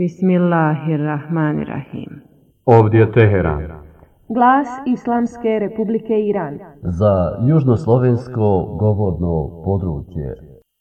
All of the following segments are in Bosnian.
Bismillahirrahmanirrahim. Ovdje je Teheran. Glas Islamske Republike Iran. Za južnoslovensko govorno područje.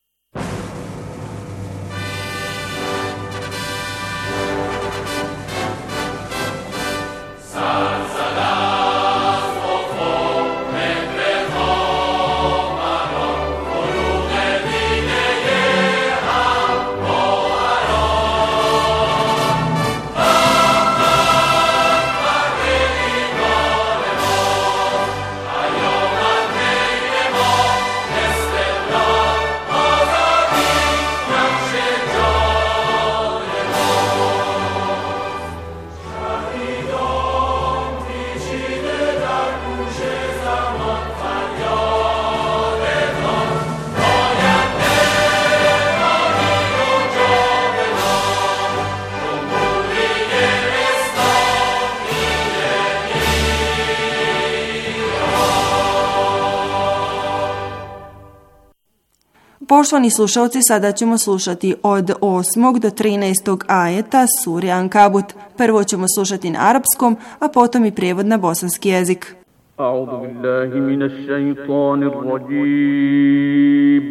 Poštovani slušalci, sada ćemo slušati od 8. do 13. ajeta sure Ankabut. Prvo ćemo slušati na arapskom, a potom i prijevod na bosanski jezik. A'udhu billahi minash shaitanir rajim.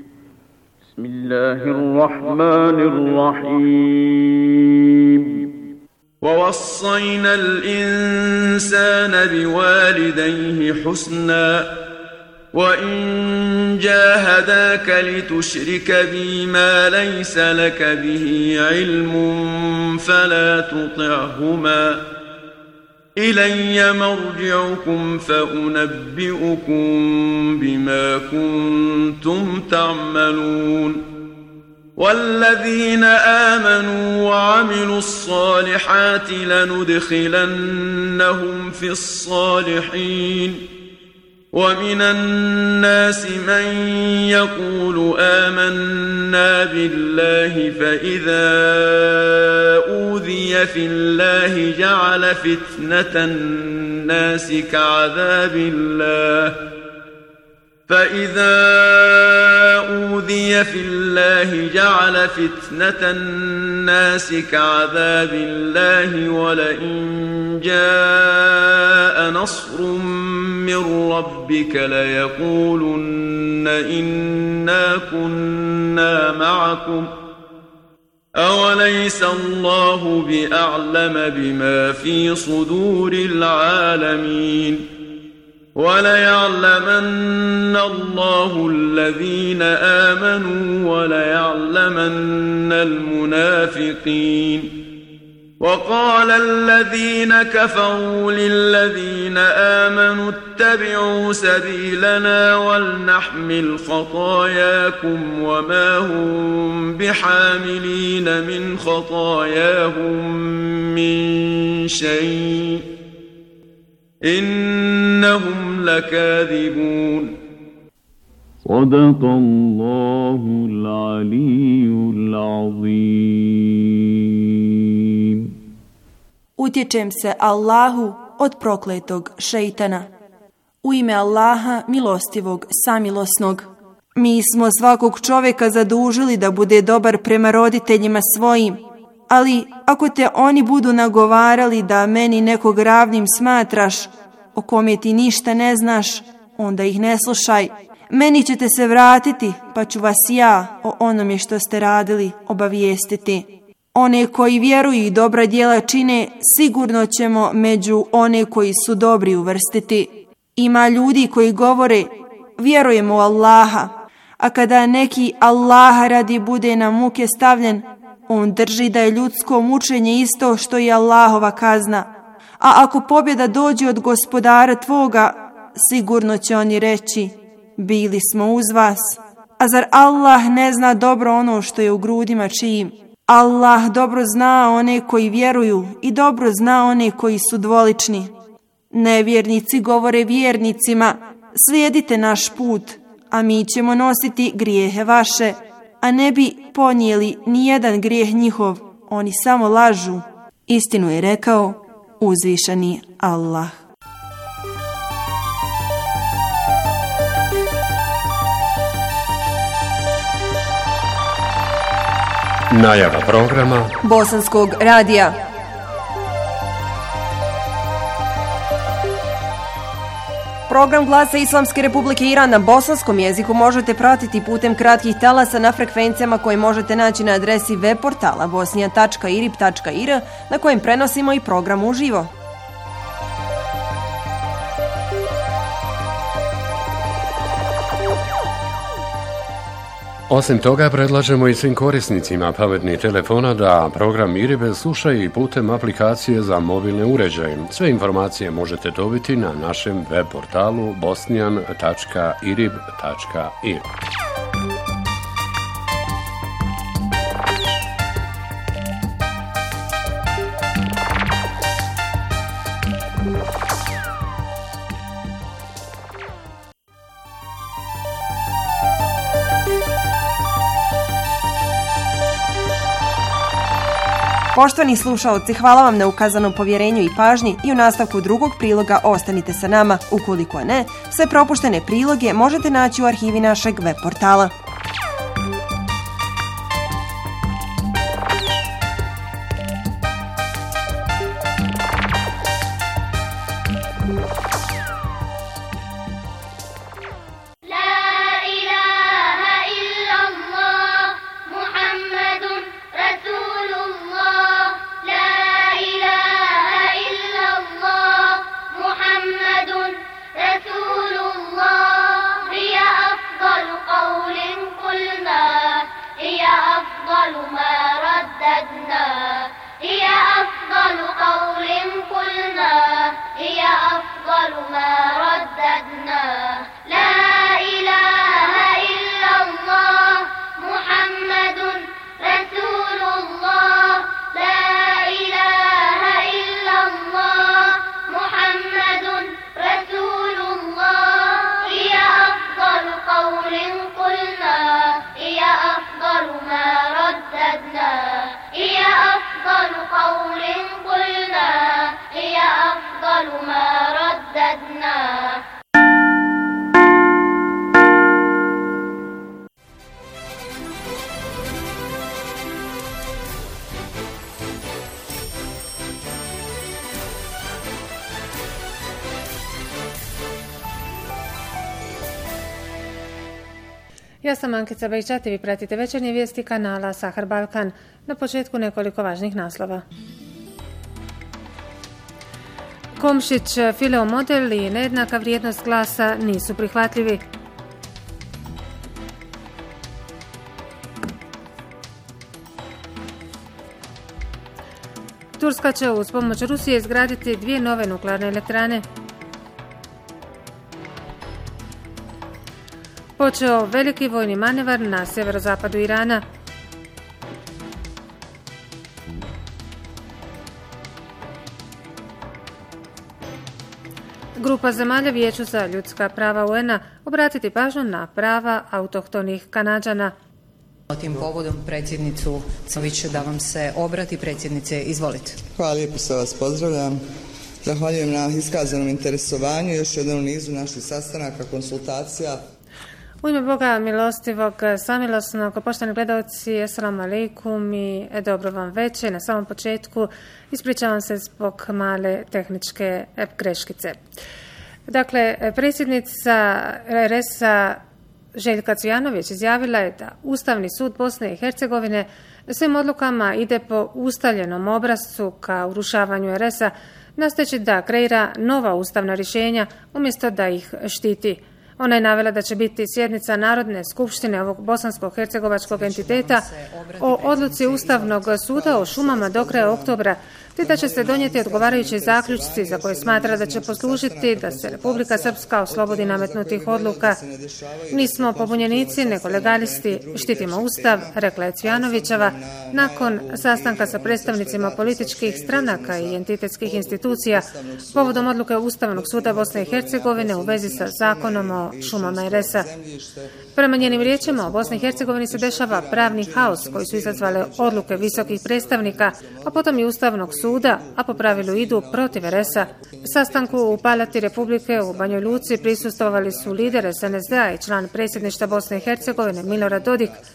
Bismillahirrahmanirrahim. وَوَصَّيْنَا الْإِنسَانَ بِوَالِدَيْهِ حُسْنًا وَإِنْ جَاهَدَاكَ لِتُشْرِكَ بِي مَا لَيْسَ لَكَ بِهِ عِلْمٌ فَلَا تُطِعْهُمَا إِلَيَّ مَرْجِعُكُمْ فَأُنَبِّئُكُمْ بِمَا كُنْتُمْ تَعْمَلُونَ وَالَّذِينَ آمَنُوا وَعَمِلُوا الصَّالِحَاتِ لَنُدْخِلَنَّهُمْ فِي الصَّالِحِينَ وَمِنَ النَّاسِ مَنْ يَقُولُ آمَنَّا بِاللَّهِ فَإِذَا أُوذِيَ فِي اللَّهِ جَعَلَ فِتْنَةَ النَّاسِ كَعَذَابِ اللَّهِ فَإِذَا أُوذِيَ فِي اللَّهِ جَعَلَ فِتْنَةَ النَّاسِ كَعَذَابِ اللَّهِ وَلَئِنْ جَاءَ نَصْرٌ مِّن رَّبِّكَ لَيَقُولُنَّ إِنَّا كُنَّا مَعَكُمْ أَوَلَيْسَ اللَّهُ بِأَعْلَمَ بِمَا فِي صُدُورِ الْعَالَمِينَ وَلَيَعْلَمَنَّ اللَّهُ الَّذِينَ آمَنُوا وَلَيَعْلَمَنَّ الْمُنَافِقِينَ وَقَالَ الَّذِينَ كَفَرُوا لِلَّذِينَ آمَنُوا اتَّبِعُوا سَبِيلَنَا وَلْنَحْمِلْ خَطَايَاكُمْ وَمَا هُمْ بِحَامِلِينَ مِنْ خَطَايَاهُمْ مِنْ شَيْءٍ إنهم لكاذبون صدق الله العلي العظيم. Utječem se Allahu od prokletog šejtana. U ime Allaha, milostivog, samilosnog. Mi smo svakog čovjeka zadužili da bude dobar prema roditeljima svojim, ali ako te oni budu nagovarali da meni nekog ravnim smatraš, o kome ti ništa ne znaš, onda ih ne slušaj. Meni ćete se vratiti, pa ću vas ja o onome što ste radili obavijestiti. One koji vjeruju i dobra djela čine, sigurno ćemo među one koji su dobri uvrstiti. Ima ljudi koji govore, vjerujemo u Allaha, a kada neki Allaha radi bude na muke stavljen, on drži da je ljudsko mučenje isto što i Allahova kazna. A ako pobjeda dođe od gospodara tvoga, sigurno će oni reći, bili smo uz vas. A zar Allah ne zna dobro ono što je u grudima čijim? Allah dobro zna one koji vjeruju i dobro zna one koji su dvolični. Nevjernici govore vjernicima, slijedite naš put, a mi ćemo nositi grijehe vaše, a ne bi ponijeli ni jedan grijeh njihov, oni samo lažu. Istinu je rekao uzvišeni Allah. Najava programa Bosanskog radija. Program Glasa Islamske Republike Iran na bosanskom jeziku možete pratiti putem kratkih talasa na frekvencijama koje možete naći na adresi web portala bosnija.irib.ir na kojem prenosimo i program uživo. Osim toga, predlažemo i svim korisnicima pametnih telefona da program IRIB slušaju i putem aplikacije za mobilne uređaje. Sve informacije možete dobiti na našem web portalu bosnian.irib.ir. Poštovani slušaoci, hvala vam na ukazanom povjerenju i pažnji i u nastavku drugog priloga ostanite sa nama. Ukoliko ne, sve propuštene priloge možete naći u arhivi našeg web portala. Ja sam Ankica Bejčat i vi pratite večernje vijesti kanala Sahar Balkan. Na početku nekoliko važnih naslova. Komšić, Fileo model i nejednaka vrijednost glasa nisu prihvatljivi. Turska će uz pomoć Rusije izgraditi 2 nove nuklearne elektrane. Počeo veliki vojni manevar na sjeverozapadu Irana. Grupa zemalja Vijeću za ljudska prava UN-a obratiti pažnju na prava autohtonih Kanađana. Tim povodom predsjednicu Canović da vam se obrati. Predsjednice, izvolite. Hvala lijepo, se vas pozdravljam. Zahvaljujem na iskazanom interesovanju. Još jednom u nizu naših sastanaka, konsultacija. U ime Boga milostivog, samilosnog, poštovani gledalci, assalamu alaikum i dobro vam večer. Na samom početku ispričavam se zbog male tehničke greškice. Dakle, predsjednica RS-a Željka Cvijanović izjavila je da Ustavni sud Bosne i Hercegovine svim odlukama ide po ustaljenom obrascu ka urušavanju RS-a, nastojeći da kreira nova ustavna rješenja umjesto da ih štiti. Ona je navela da će biti sjednica Narodne skupštine ovog bosansko-hercegovačkog entiteta o odluci Ustavnog suda o šumama do kraja oktobra, te da će se donijeti odgovarajući zaključci za koje smatra da će poslužiti da se Republika Srpska oslobodi nametnutih odluka. Nismo pobunjenici, nego legalisti, štitimo Ustav, rekla je Cvijanovićeva nakon sastanka sa predstavnicima političkih stranaka i entitetskih institucija povodom odluke Ustavnog suda Bosne i Hercegovine u vezi sa zakonom o šumama RS-a. Prema njenim riječima, u Bosni i Hercegovini se dešava pravni haos koji su izazvale odluke visokih predstavnika, a potom i Ustavnog suda, a po pravilu idu protiv RS-a. Sastanku u Palati Republike u Banjoj Luci prisustvovali su lider SNSD-a i član predsjedništva Bosne i Hercegovine Milorad Dodik,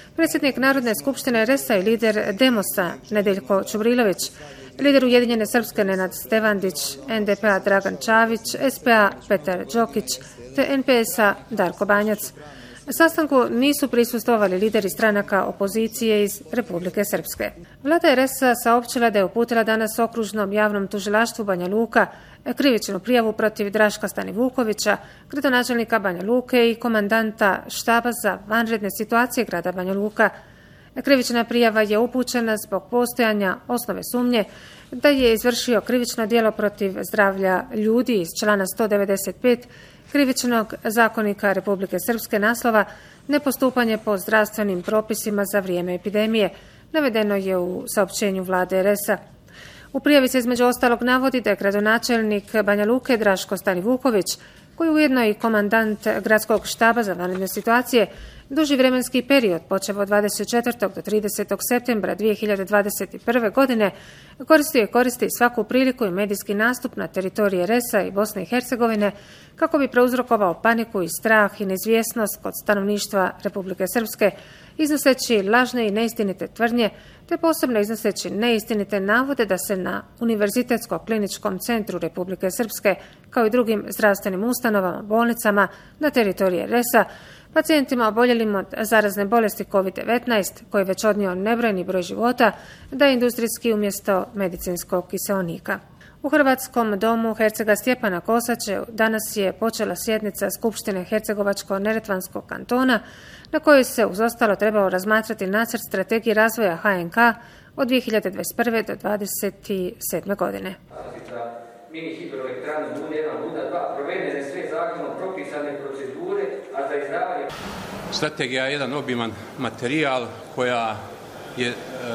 predsjednik Narodne skupštine RS-a i lider Demosa Nedeljko Čubrilović, lider Ujedinjene Srpske Nenad Stevandić, NDP-a Dragan Čavić, SPA Petar Đokić te NPS-a Darko Banjac. Sastanku nisu prisustvovali lideri stranaka opozicije iz Republike Srpske. Vlada RS-a saopćila da je uputila danas okružnom javnom tužilaštvu Banja Luka krivičnu prijavu protiv Draška Stanivukovića, gradonačelnika Banja Luke i komandanta štaba za vanredne situacije grada Banja Luka. Krivična prijava je upućena zbog postojanja osnove sumnje da je izvršio krivično djelo protiv zdravlja ljudi iz člana 195 Krivičnog zakonika Republike Srpske naslova nepostupanje po zdravstvenim propisima za vrijeme epidemije, navedeno je u saopćenju vlade RS-a. U prijavi se između ostalog navodi da je gradonačelnik Banja Luke Draško Stanivuković, koji je ujedno i komandant gradskog štaba za vanredne situacije, duži vremenski period, počev od 24. do 30. septembra 2021. godine, koristio i koristi svaku priliku i medijski nastup na teritoriji RS-a i Bosne i Hercegovine kako bi prouzrokovao paniku i strah i neizvjesnost kod stanovništva Republike Srpske, iznoseći lažne i neistinite tvrdnje, te posebno iznoseći neistinite navode da se na Univerzitetsko-kliničkom centru Republike Srpske, kao i drugim zdravstvenim ustanovama, bolnicama na teritoriji RS-a, pacijentima oboljelim od zarazne bolesti COVID-19, koji je već odnio nebrojni broj života, da je industrijski umjesto medicinskog kiseonika. U Hrvatskom domu Hercega Stjepana Kosače danas je počela sjednica Skupštine Hercegovačko-Neretvanskog kantona, na kojoj se uz ostalo trebao razmatrati nacrt strategije razvoja HNK od 2021. do 2027. godine. Mini hidroelektrane Luna 1, Luna 2, provedene sve zakonom propisane procedure, a za izdavanje... Strategija je jedan obiman materijal koja je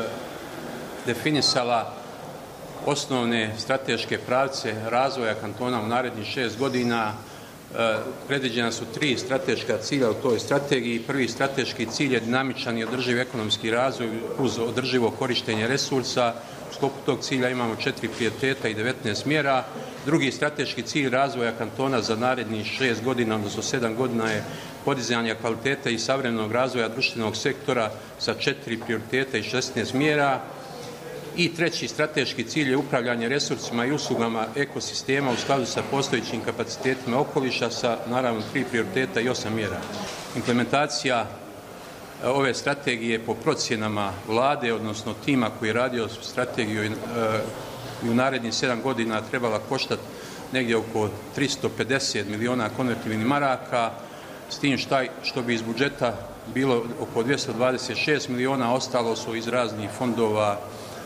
definisala osnovne strateške pravce razvoja kantona u narednih 6 godina. Predviđena su 3 strateška cilja u toj strategiji. Prvi strateški cilj je dinamičan i održiv ekonomski razvoj uz održivo korištenje resursa. U sklopu tog cilja imamo 4 prioriteta i 19 mjera. Drugi strateški cilj razvoja kantona za narednih 6 godina, odnosno 7 godina, je podizanje kvalitete i savremenog razvoja društvenog sektora sa 4 prioriteta i 16 mjera. I treći strateški cilj je upravljanje resursima i uslugama ekosistema u skladu sa postojećim kapacitetima okoliša sa naravno 3 prioriteta i 8 mjera. Implementacija ove strategije po procjenama vlade, odnosno tima koji je radio strategiju u narednih 7 godina trebala koštati negdje oko 350 miliona konvertibilnih maraka, s tim što bi iz budžeta bilo oko 226 miliona, ostalo su iz raznih fondova,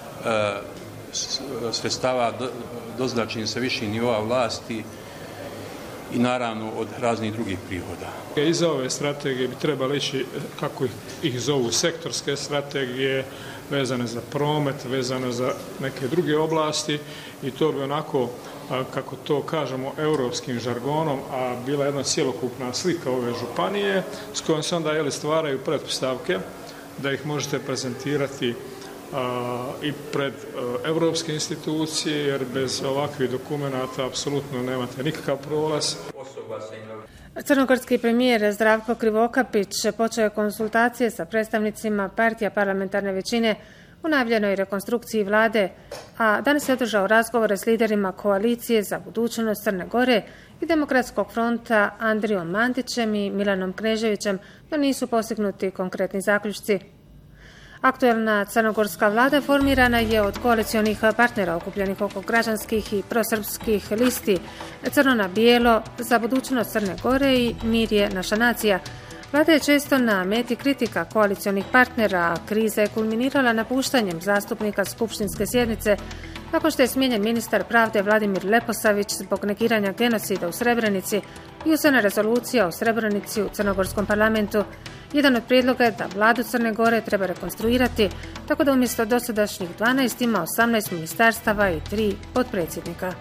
sredstava doznačenih sa viših nivoa vlasti i naravno od raznih drugih prihoda. Iza ove strategije bi trebali ići, kako ih zovu, sektorske strategije vezane za promet, vezane za neke druge oblasti, i to bi onako, kako to kažemo europskim žargonom, a bila jedna cjelokupna slika ove županije s kojom se onda stvaraju pretpostavke da ih možete prezentirati i pred europske institucije, jer bez ovakvih dokumenata apsolutno nemate nikakav prolaz. Crnogorski premijer Zdravko Krivokapić počeo je konsultacije sa predstavnicima partija parlamentarne većine u najavljenoj rekonstrukciji vlade, a danas je održao razgovore s liderima koalicije za budućnost Crne Gore i Demokratskog fronta Andrijom Mandićem i Milanom Kneževićem, da nisu postignuti konkretni zaključci. Aktualna crnogorska vlada formirana je od koalicionih partnera okupljenih oko građanskih i prosrpskih listi Crno na bijelo, Za budućnost Crne Gore i Mir je naša nacija. Vlada je često na meti kritika koalicionih partnera, a kriza je kulminirala napuštanjem zastupnika skupštinske sjednice nakon što je smijenjen ministar pravde Vladimir Leposavić zbog negiranja genocida u Srebrenici i usvojena rezolucija o Srebrenici u crnogorskom parlamentu. Jedan od prijedloga je da vladu Crne Gore treba rekonstruirati, tako da umjesto dosadašnjih 12 ima 18 ministarstava i 3 potpredsjednika.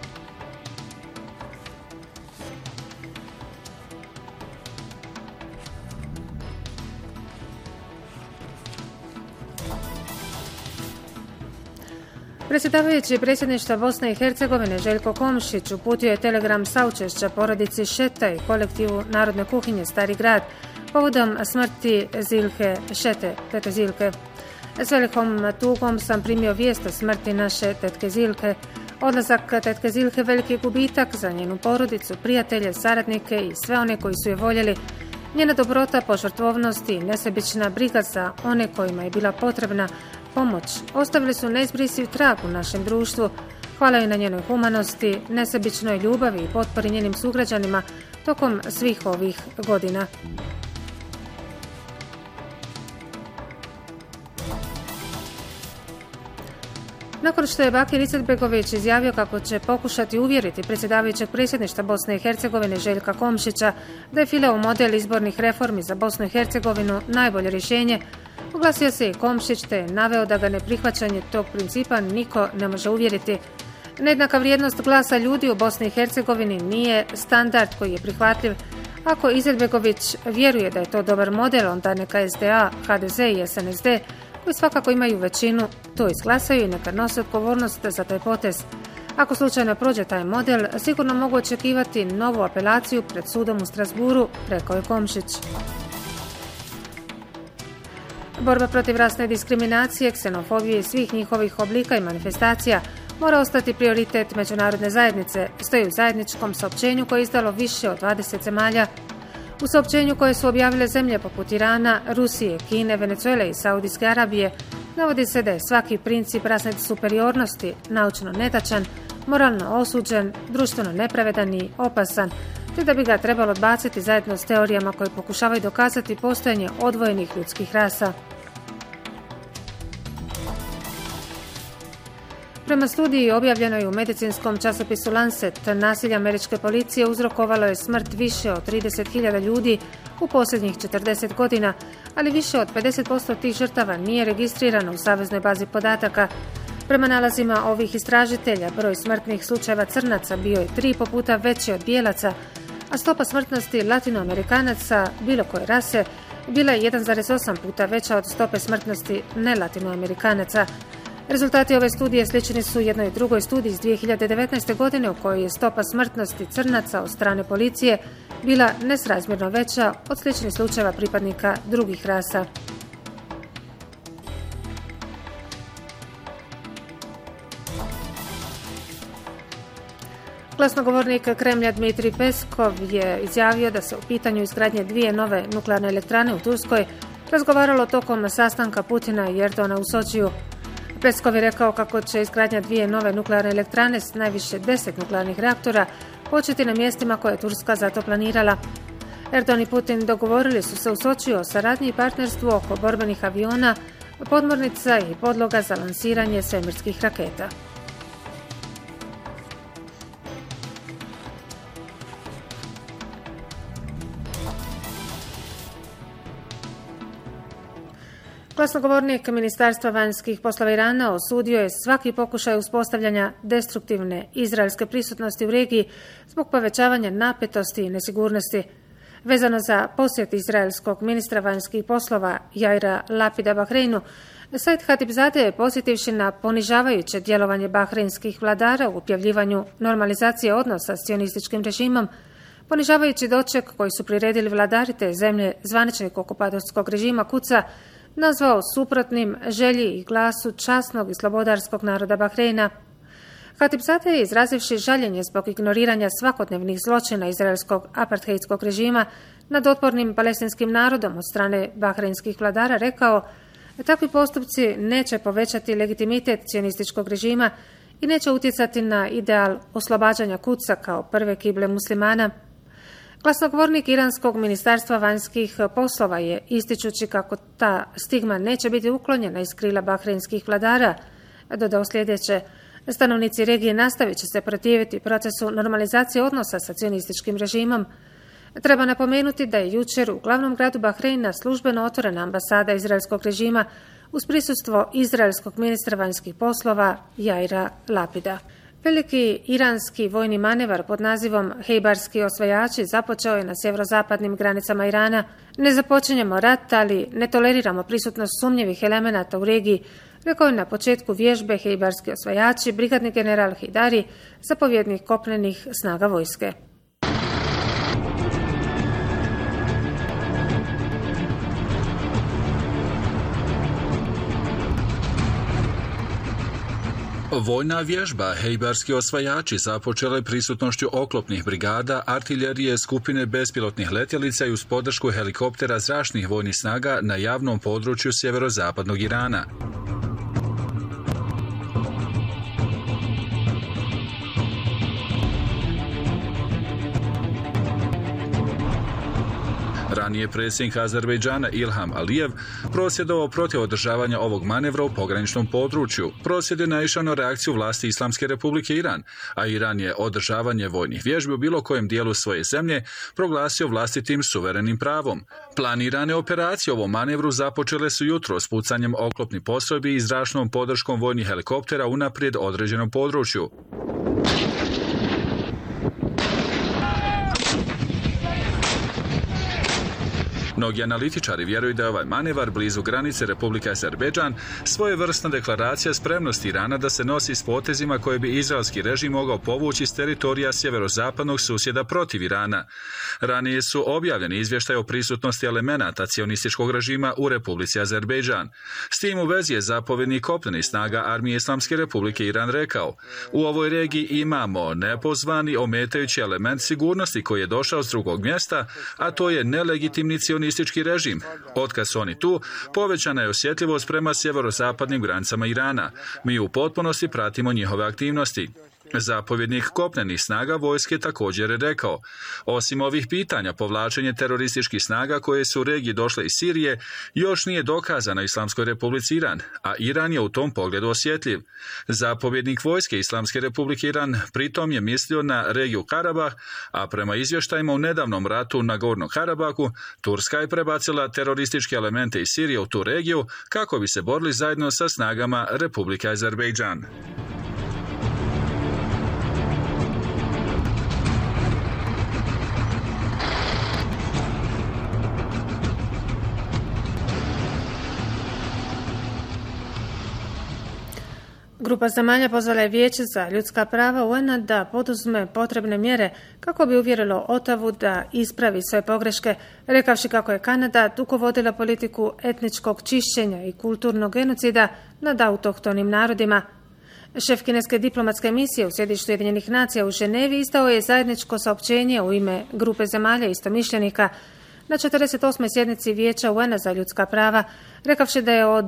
Predsjedavajući predsjedništva Bosne i Hercegovine Željko Komšić uputio je telegram saučešća porodici Šeta i kolektivu Narodne kuhinje Stari grad povodom smrti Zilke Šete, tete Zilke. S velikom tugom sam primio vijest o smrti naše tetke Zilke. Odlazak tetke Zilke veliki gubitak za njenu porodicu, prijatelje, saradnike i sve one koji su je voljeli. Njena dobrota, požrtvovnost i nesebična briga za one kojima je bila potrebna pomoć ostavili su neizbrisiv trag u našem društvu. Hvala joj na njenoj humanosti, nesebičnoj ljubavi i potpori njenim sugrađanima tokom svih ovih godina. Nakon što je Bakir Izetbegović izjavio kako će pokušati uvjeriti predsjedavajućeg predsjedništva Bosne i Hercegovine Željka Komšića da je Fileo model izbornih reformi za Bosnu i Hercegovinu najbolje rješenje, oglasio se i Komšić te je naveo da ga neprihvaćanje tog principa niko ne može uvjeriti. Nejednaka vrijednost glasa ljudi u Bosni i Hercegovini nije standard koji je prihvatljiv. Ako Izetbegović vjeruje da je to dobar model, onda neka SDA, HDZ i SNSD, koji svakako imaju većinu, to izglasaju i neka nose odgovornost za taj potez. Ako slučajno prođe taj model, sigurno mogu očekivati novu apelaciju pred sudom u Strasburu, rekao je Komšić. Borba protiv rasne diskriminacije, ksenofobije i svih njihovih oblika i manifestacija mora ostati prioritet međunarodne zajednice, stoji u zajedničkom saopćenju koje je izdalo više od 20 zemalja. U saopćenju koje su objavile zemlje poput Irana, Rusije, Kine, Venezuele i Saudijske Arabije navodi se da je svaki princip rasne superiornosti naučno netačan, moralno osuđen, društveno nepravedan i opasan, te da bi ga trebalo odbaciti zajedno s teorijama koje pokušavaju dokazati postojanje odvojenih ljudskih rasa. Prema studiji objavljenoj u medicinskom časopisu Lancet, nasilje američke policije uzrokovalo je smrt više od 30.000 ljudi u posljednjih 40 godina, ali više od 50% tih žrtava nije registrirano u saveznoj bazi podataka. Prema nalazima ovih istražitelja, broj smrtnih slučajeva crnaca bio je 3,5 puta veći od bijelaca, a stopa smrtnosti latinoamerikanaca bilo koje rase bila je 1,8 puta veća od stope smrtnosti nelatinoamerikanaca. Rezultati ove studije slični su jednoj i drugoj studiji iz 2019. godine u kojoj je stopa smrtnosti crnaca od strane policije bila nesrazmjerno veća od sličnih slučajeva pripadnika drugih rasa. Glasnogovornik Kremlja Dmitrij Peskov je izjavio da se u pitanju izgradnje 2 nove nuklearne elektrane u Turskoj razgovaralo tokom sastanka Putina i Erdogana u Sočiju. Peskov je rekao kako će izgradnja 2 nove nuklearne elektrane s najviše 10 nuklearnih reaktora početi na mjestima koje je Turska zato planirala. Erdogan i Putin dogovorili su se u Sočiju o saradnji i partnerstvu oko borbenih aviona, podmornica i podloga za lansiranje svemirskih raketa. Glasnogovornik Ministarstva vanjskih poslova Irana osudio je svaki pokušaj uspostavljanja destruktivne izraelske prisutnosti u regiji zbog povećavanja napetosti i nesigurnosti. Vezano za posjet izraelskog ministra vanjskih poslova Jaira Lapida Bahreinu, sajt Hatibzade je posjetivši na ponižavajuće djelovanje bahreinskih vladara u objavljivanju normalizacije odnosa s sionističkim režimom, ponižavajući doček koji su priredili vladari te zemlje zvaničnik okupatorskog režima Kuca, nazvao suprotnim želji i glasu časnog i slobodarskog naroda Bahreina. Hatibzade je, izrazivši žaljenje zbog ignoriranja svakodnevnih zločina izraelskog apartheidskog režima nad otpornim palestinskim narodom od strane bahreinskih vladara, rekao da takvi postupci neće povećati legitimitet sionističkog režima i neće utjecati na ideal oslobađanja Kuca kao prve kible muslimana. Glasnogovornik Iranskog ministarstva vanjskih poslova je, ističući kako ta stigma neće biti uklonjena iz krila bahreinskih vladara, dodao sljedeće: stanovnici regije nastavit će se protiviti procesu normalizacije odnosa sa sionističkim režimom. Treba napomenuti da je jučer u glavnom gradu Bahreina službeno otvorena ambasada izraelskog režima uz prisustvo izraelskog ministra vanjskih poslova Jaira Lapida. Veliki iranski vojni manevar pod nazivom Hejbarski osvajači započeo je na sjeverozapadnim granicama Irana. Ne započinjemo rat, ali ne toleriramo prisutnost sumnjivih elemenata u regiji, rekao je na početku vježbe Hejbarski osvajači brigadni general Hejdari, zapovjednik kopnenih snaga vojske. Vojna vježba Hejbarski osvajači započela je prisutnošću oklopnih brigada, artiljerije, skupine bespilotnih letjelica i uz podršku helikoptera zračnih vojnih snaga na javnom području sjeverozapadnog Irana. Ranije predsjednik Azerbejdžana Ilham Alijev prosvjedovao protiv održavanja ovog manevra u pograničnom području. Prosvjed je naišao na reakciju vlasti Islamske republike Iran, a Iran je održavanje vojnih vježbi u bilo kojem dijelu svoje zemlje proglasio vlastitim suverenim pravom. Planirane operacije u ovom manevru započele su jutro s pucanjem oklopnih postrojbi i zračnom podrškom vojnih helikoptera unaprijed određenom području. Mnogi analitičari vjeruju da je ovaj manevar blizu granice Republike Azerbejdžan svojevrsna deklaracija spremnosti Irana da se nosi s potezima koje bi izraelski režim mogao povući s teritorija sjeverozapadnog susjeda protiv Irana. Ranije su objavljeni izvještaj o prisutnosti elemenata cionističkog režima u Republici Azerbejdžan. S tim u vezi je zapovjednik kopnenih snaga Armije Islamske republike Iran rekao: u ovoj regiji imamo nepozvani ometajući element sigurnosti koji je došao s drugog mjesta, a to je nelegitimni cionistički režim. Otkad su oni tu, povećana je osjetljivost prema sjeverozapadnim granicama Irana. Mi u potpunosti pratimo njihove aktivnosti. Zapovjednik kopnenih snaga vojske također je rekao: osim ovih pitanja, povlačenje terorističkih snaga koje su u regiji došle iz Sirije još nije dokazano Islamskoj republici Iran, a Iran je u tom pogledu osjetljiv. Zapovjednik vojske Islamske republike Iran pritom je mislio na regiju Karabah, a prema izvještajima u nedavnom ratu na Gornom Karabahu, Turska je prebacila terorističke elemente iz Sirije u tu regiju kako bi se borili zajedno sa snagama Republike Azerbejdžan. Grupa zemalja pozvala je Vijeće za ljudska prava UN-a da poduzme potrebne mjere kako bi uvjerilo Ottawu da ispravi svoje pogreške, rekavši kako je Kanada dugo vodila politiku etničkog čišćenja i kulturnog genocida nad autohtonim narodima. Šef kineske diplomatske misije u sjedištu Ujedinjenih nacija u Ženevi izdao je zajedničko saopćenje u ime grupe zemalja istomišljenika na 48. sjednici Vijeća UN-a za ljudska prava, rekavši da je od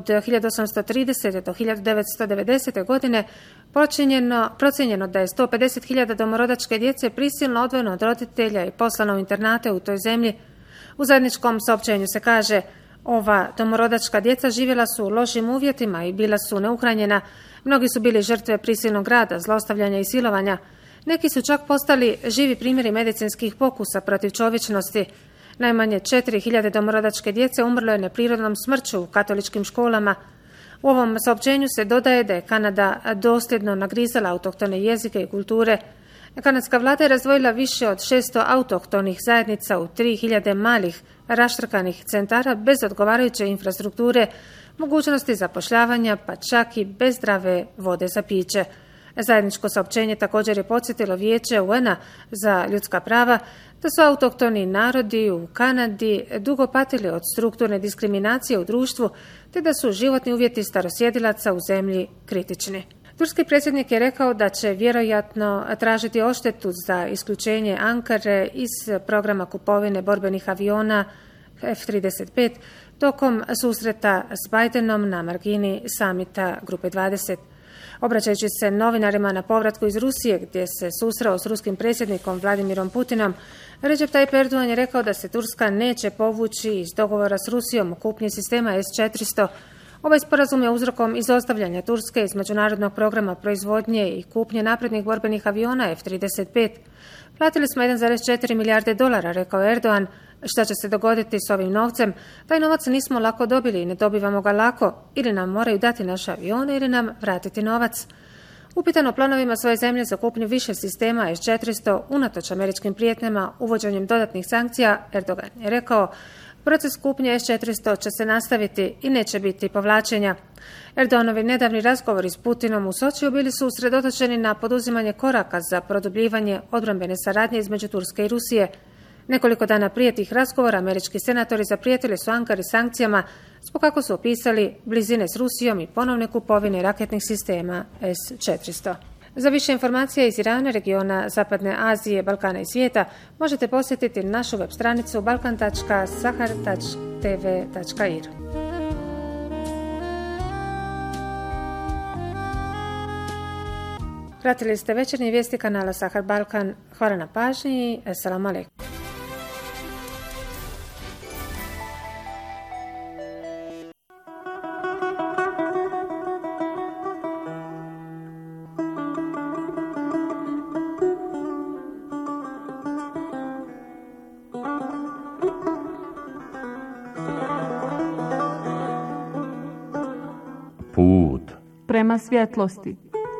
1830. do 1990. godine procijenjeno da je 150.000 domorodačke djece prisilno odvojeno od roditelja i poslano u internate u toj zemlji. U zajedničkom saopćenju se kaže: ova domorodačka djeca živjela su u lošim uvjetima i bila su neuhranjena. Mnogi su bili žrtve prisilnog rada, zlostavljanja i silovanja. Neki su čak postali živi primjeri medicinskih pokusa protiv čovječnosti. Najmanje 4.000 domorodačke djece umrlo je neprirodnom smrću u katoličkim školama. U ovom saopćenju se dodaje da je Kanada dosljedno nagrizala autohtone jezike i kulture. Kanadska vlada je razdvojila više od 600 autohtonih zajednica u 3.000 malih raštrkanih centara bez odgovarajuće infrastrukture, mogućnosti zapošljavanja, pa čak i bez zdrave vode za piće. Zajedničko saopćenje također je podsjetilo Vijeće UN-a za ljudska prava da su autohtoni narodi u Kanadi dugo patili od strukturne diskriminacije u društvu, te da su životni uvjeti starosjedilaca u zemlji kritični. Turski predsjednik je rekao da će vjerojatno tražiti odštetu za isključenje Ankare iz programa kupovine borbenih aviona F-35 tokom susreta s Bidenom na margini samita Grupe 20. Obraćajući se novinarima na povratku iz Rusije, gdje se susreo s ruskim predsjednikom Vladimirom Putinom, Recep Tayyip Erdogan je rekao da se Turska neće povući iz dogovora s Rusijom o kupnji sistema S-400. Ovaj sporazum je uzrokom izostavljanja Turske iz međunarodnog programa proizvodnje i kupnje naprednih borbenih aviona F-35. Platili smo 1,4 milijarde dolara, rekao Erdogan. Šta će se dogoditi s ovim novcem? Taj novac nismo lako dobili i ne dobivamo ga lako. Ili nam moraju dati naše avione ili nam vratiti novac. Upitan o planovima svoje zemlje za kupnju više sistema S-400 unatoč američkim prijetnjama uvođenjem dodatnih sankcija, Erdogan je rekao: proces kupnje S-400 će se nastaviti i neće biti povlačenja. Erdoganovi nedavni razgovori s Putinom u Sočiju bili su usredotočeni na poduzimanje koraka za produbljivanje odbrambene saradnje između Turske i Rusije. Nekoliko dana prije tih razgovora američki senatori zaprijetili su Ankari sankcijama zbog kako su opisali blizine s Rusijom i ponovne kupovine raketnih sistema S-400. Za više informacija iz Irana, regiona Zapadne Azije, Balkana i svijeta možete posjetiti našu web stranicu balkan.sahar.tv.ir. Pratili ste večernje vijesti kanala Sahar Balkan. Hvala na pažnji i assalamu alaikum. Put prema svjetlosti.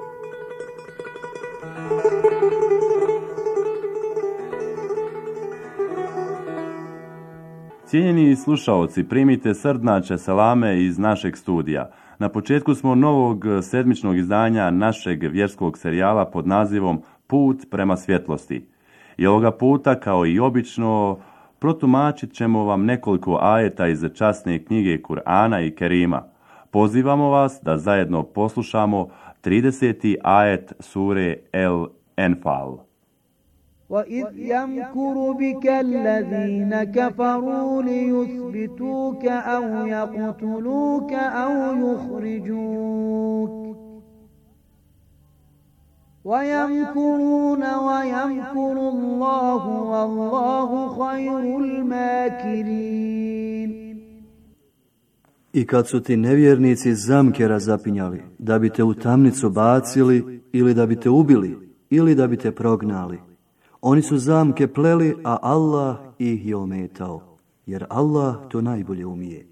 Cijenjeni slušaoci, primite srdnače selame iz našeg studija. Na početku smo novog sedmičnog izdanja našeg vjerskog serijala pod nazivom Put prema svjetlosti. I ovoga puta, kao i obično, protumačit ćemo vam nekoliko ajeta iz časne knjige Kur'ana i Kerima. Pozivamo vas da zajedno poslušamo 30. ajet sure El-Enfal. وَإِذْ يَمْكُرُ بِكَ الَّذِينَ كَفَرُوا لِيُثْبِتُوكَ أَوْ يَقْتُلُوكَ أَوْ يُخْرِجُوكَ وَيَمْكُرُونَ وَيَمْكُرُ اللَّهُ وَاللَّهُ خَيْرُ الْمَاكِرِينَ. I kad su ti nevjernici zamke razapinjali, da bi te u tamnicu bacili, ili da bi te ubili, ili da bi te prognali, oni su zamke pleli, a Allah ih je ometao, jer Allah to najbolje umije.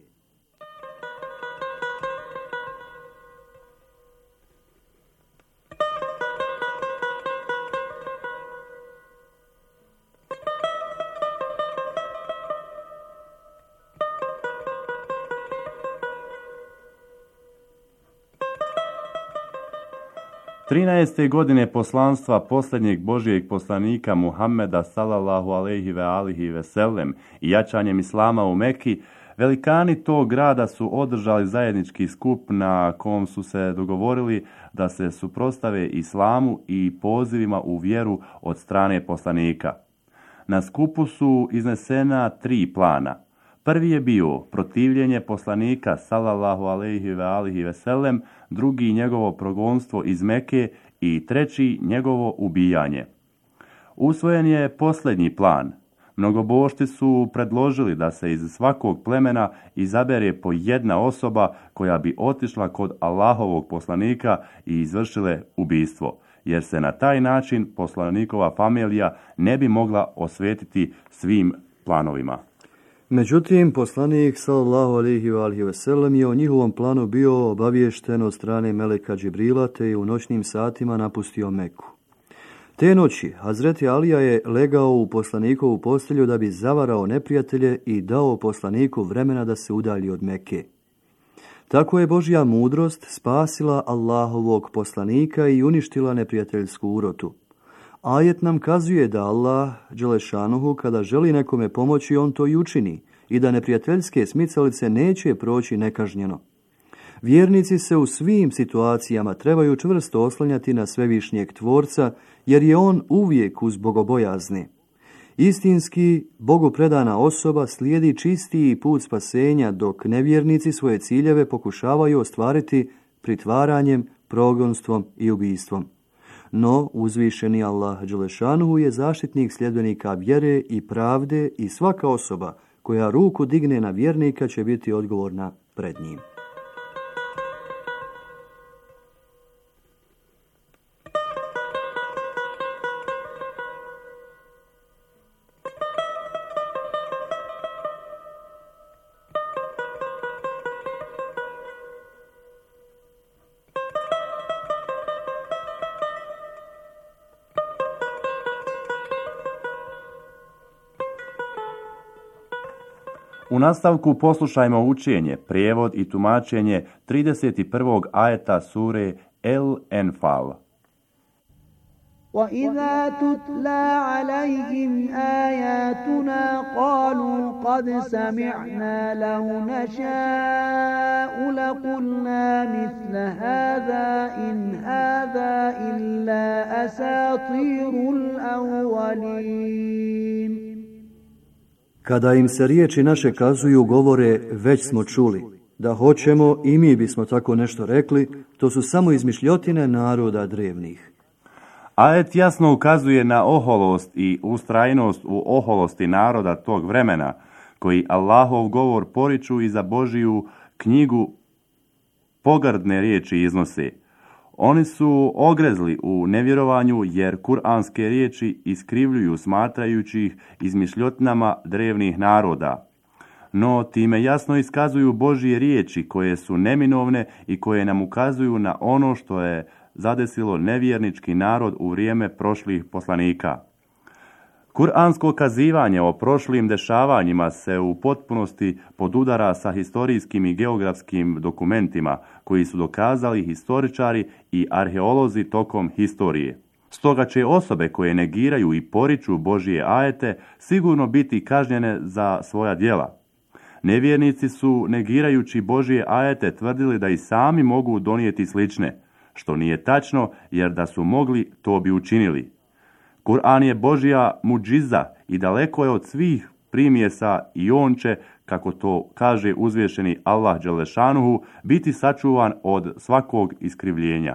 Trinaeste godine poslanstva posljednjeg Božijeg poslanika Muhammeda sallallahu alejhi ve alihi ve sellem i jačanjem islama u Meki, velikani tog grada su održali zajednički skup na kom su se dogovorili da se suprotstave islamu i pozivima u vjeru od strane poslanika. Na skupu su iznesena 3 plana. Prvi je bio protivljenje poslanika sallallahu alejhi ve alihi ve sellem, drugi njegovo progonstvo iz Meke i treći njegovo ubijanje. Usvojen je posljednji plan. Mnogobošci su predložili da se iz svakog plemena izabere po jedna osoba koja bi otišla kod Allahovog poslanika i izvršile ubijstvo, jer se na taj način poslanikova familija ne bi mogla osvetiti svim planovima. Međutim, poslanik sallallahu alejhi ve sellem je o njihovom planu bio obaviješten od strane meleka Džibrila, te je u noćnim satima napustio Meku. Te noći Hazreti Alija je legao u poslanikovu postelju da bi zavarao neprijatelje i dao poslaniku vremena da se udalji od Meke. Tako je Božja mudrost spasila Allahovog poslanika i uništila neprijateljsku urotu. Ajet nam kazuje da Allah, Đelešanuhu, kada želi nekome pomoći, on to i učini i da neprijateljske smicalice neće proći nekažnjeno. Vjernici se u svim situacijama trebaju čvrsto oslanjati na svevišnjeg Tvorca, jer je on uvijek uz bogobojazne. Istinski, Bogu predana osoba slijedi čistiji put spasenja, dok nevjernici svoje ciljeve pokušavaju ostvariti pritvaranjem, progonstvom i ubijstvom. No, uzvišeni Allah Đelešanuhu je zaštitnik sljedbenika vjere i pravde i svaka osoba koja ruku digne na vjernika će biti odgovorna pred njim. U nastavku poslušajmo učenje, prijevod i tumačenje 31. ajeta sure El-Enfal. وَإِذَا تُتْلَى عَلَيْهِمْ آيَاتُنَا قَالُوا قَدْ سَمِعْنَا لَوْ نَشَاءُ لَقُلْنَا مِثْلَ هَذَا إِنْ هَذَا إِلَّا أَسَاطِيرُ الْأَوَّلِينَ. Kada im se riječi naše kazuju, govore, već smo čuli. Da hoćemo i mi bismo tako nešto rekli, to su samo izmišljotine naroda drevnih. Ajet jasno ukazuje na oholost i ustrajnost u oholosti naroda tog vremena, koji Allahov govor poriču i za Božiju knjigu pogrdne riječi iznose. Oni su ogrezli u nevjerovanju jer kuranske riječi iskrivljuju smatrajući ih izmišljotinama drevnih naroda. No time jasno iskazuju Božje riječi koje su neminovne i koje nam ukazuju na ono što je zadesilo nevjernički narod u vrijeme prošlih poslanika. Kur'ansko kazivanje o prošlim dešavanjima se u potpunosti podudara sa historijskim i geografskim dokumentima koji su dokazali historičari i arheolozi tokom historije. Stoga će osobe koje negiraju i poriču Božje ajete sigurno biti kažnjene za svoja djela. Nevjernici su, negirajući Božje ajete, tvrdili da i sami mogu donijeti slične, što nije tačno, jer da su mogli, to bi učinili. Kur'an je Božja muđiza i daleko je od svih primjesa i on će, kako to kaže uzvišeni Allah dželešanuhu, biti sačuvan od svakog iskrivljenja.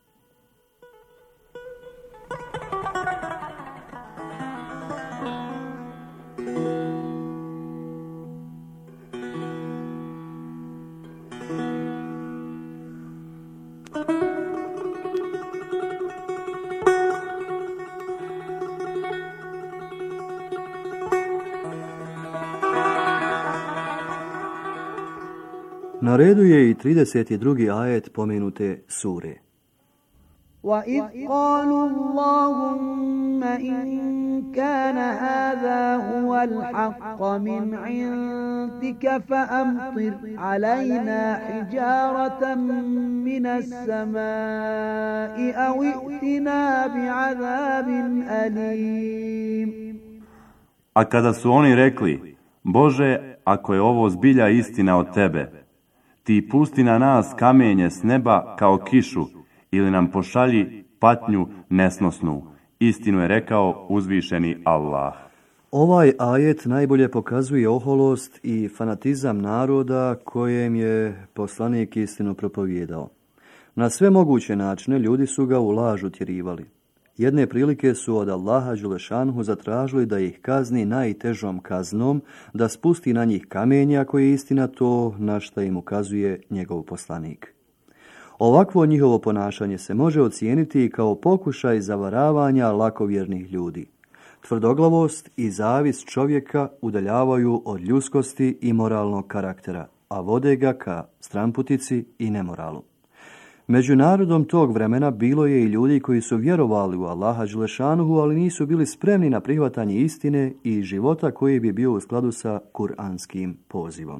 Na redu je i 32. ajet pomenute sure. وَإِذْ قَالُوا اللَّهُمَّ إِنْ كَانَ هَذَا هُوَ الْحَقَّ مِنْ عِنْدِكَ فَأَمْطِرْ عَلَيْنَا حِجَارَةً مِنَ السَّمَاءِ أَوْ ائْتِنَا بِعَذَابٍ أَلِيمٍ. A kada su oni rekli, Bože, ako je ovo zbilja istina od tebe, ti pusti na nas kamenje s neba kao kišu ili nam pošalji patnju nesnosnu. Istinu je rekao uzvišeni Allah. Ovaj ajet najbolje pokazuje oholost i fanatizam naroda kojem je poslanik istinu propovijedao. Na sve moguće načine ljudi su ga u laž utjerivali. Jedne prilike su od Allaha dželešanhu zatražili da ih kazni najtežom kaznom, da spusti na njih kamenja koje je istina to na što im ukazuje njegov poslanik. Ovakvo njihovo ponašanje se može ocijeniti kao pokušaj zavaravanja lakovjernih ljudi. Tvrdoglavost i zavist čovjeka udaljavaju od ljudskosti i moralnog karaktera, a vode ga ka stramputici i nemoralu. Među narodom tog vremena bilo je i ljudi koji su vjerovali u Allaha dželešanuhu, ali nisu bili spremni na prihvatanje istine i života koji bi bio u skladu sa kuranskim pozivom.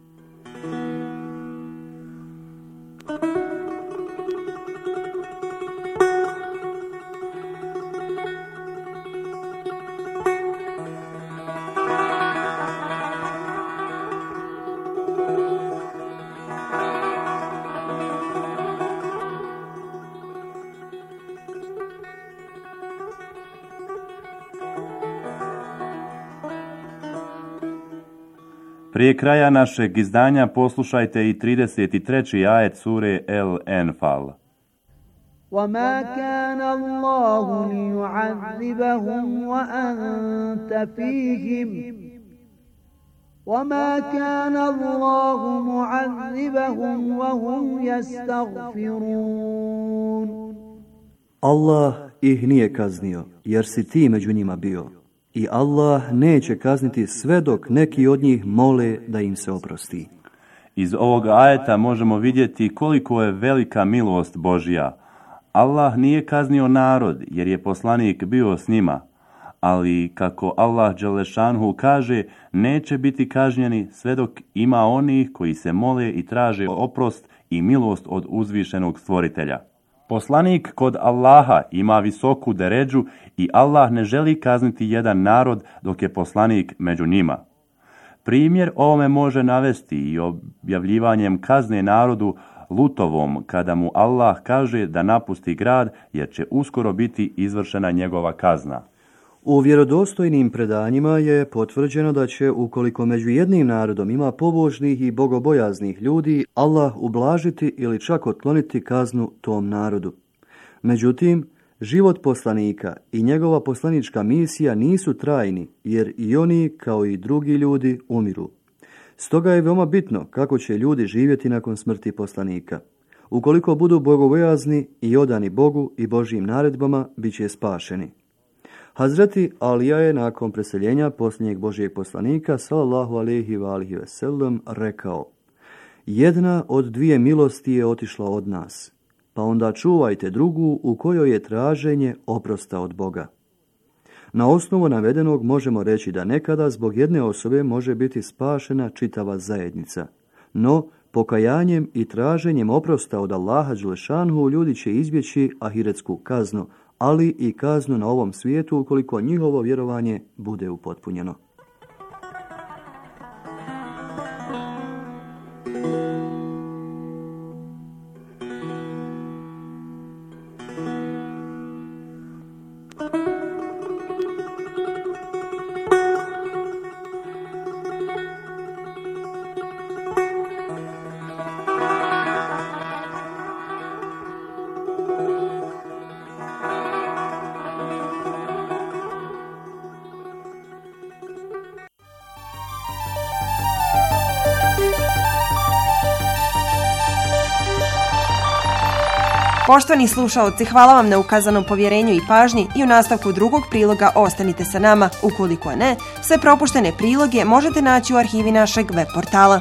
Prije kraja našeg izdanja poslušajte i 33. ajet sure El-Enfal. وَمَا كَانَ اللَّهُ لِيُعَذِّبَهُمْ وَأَنْتَ فِيهِمْ وَمَا كَانَ اللَّهُ مُعَذِّبَهُمْ وَهُمْ يَسْتَغْفِرُونَ. Allah ih nije kaznio, jer si ti među njima bio. I Allah neće kazniti sve dok neki od njih mole da im se oprosti. Iz ovog ajeta možemo vidjeti koliko je velika milost Božja. Allah nije kaznio narod jer je poslanik bio s njima, ali kako Allah dželešanhu kaže, neće biti kažnjeni sve dok ima onih koji se mole i traže oprost i milost od uzvišenog stvoritelja. Poslanik kod Allaha ima visoku deređu i Allah ne želi kazniti jedan narod dok je poslanik među njima. Primjer ovome može navesti i objavljivanjem kazne narodu Lutovom kada mu Allah kaže da napusti grad jer će uskoro biti izvršena njegova kazna. U vjerodostojnim predanjima je potvrđeno da će, ukoliko među jednim narodom ima pobožnih i bogobojaznih ljudi, Allah ublažiti ili čak otkloniti kaznu tom narodu. Međutim, život poslanika i njegova poslanička misija nisu trajni, jer i oni, kao i drugi ljudi, umiru. Stoga je veoma bitno kako će ljudi živjeti nakon smrti poslanika. Ukoliko budu bogobojazni i odani Bogu i Božjim naredbama, bit će spašeni. Hazreti Alija je nakon preseljenja posljednjeg Božijeg poslanika sallallahu alejhi ve sellem rekao: jedna od dvije milosti je otišla od nas, pa onda čuvajte drugu u kojoj je traženje oprosta od Boga. Na osnovu navedenog možemo reći da nekada zbog jedne osobe može biti spašena čitava zajednica, no pokajanjem i traženjem oprosta od Allaha dželešanhu ljudi će izbjeći ahiretsku kaznu, ali i kaznu na ovom svijetu ukoliko njihovo vjerovanje bude upotpunjeno. Poštovani slušaoci, hvala vam na ukazanom povjerenju i pažnji i u nastavku drugog priloga ostanite sa nama. Ukoliko ne, sve propuštene priloge možete naći u arhivi našeg web portala.